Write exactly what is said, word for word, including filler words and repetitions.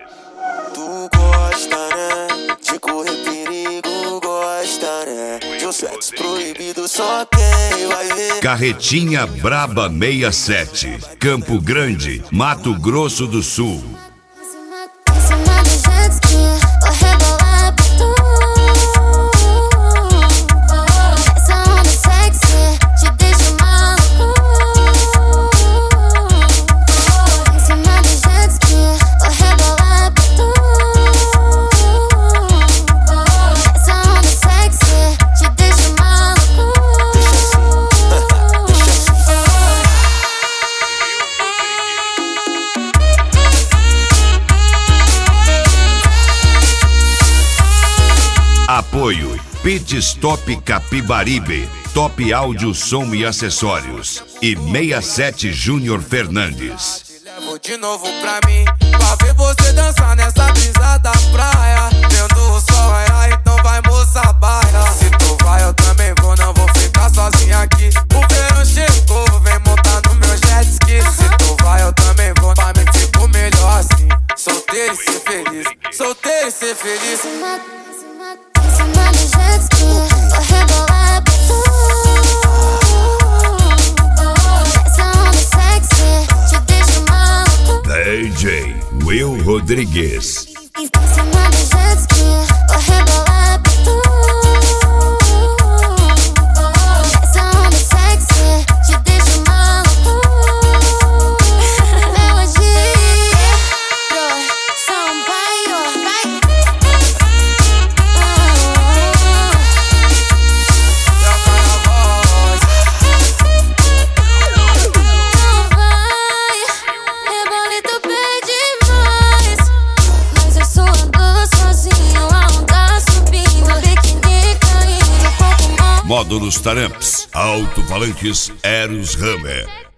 Tu gosta, né? De correr perigo, gosta, né? De um sexo proibido, só quem vai ver. Carretinha Braba sessenta e sete, Campo Grande, Mato Grosso do Sul. Apoio Pit Stop Capibaribe, Top Áudio, Som e Acessórios e sessenta e sete Júnior Fernandes. Te levo de novo pra mim, pra ver você dançar nessa brisa da praia. Vendo o sol raiar, então vai moça baia. Se tu vai eu também vou, não vou ficar sozinho aqui. O verão chegou, vem montar no meu jet ski. Se tu vai eu também vou, pra mim fico melhor assim. Solteiro e ser feliz, solteiro e ser feliz. D J Will Rodrigues. Módulos Taramps, alto-falantes Eros Hammer.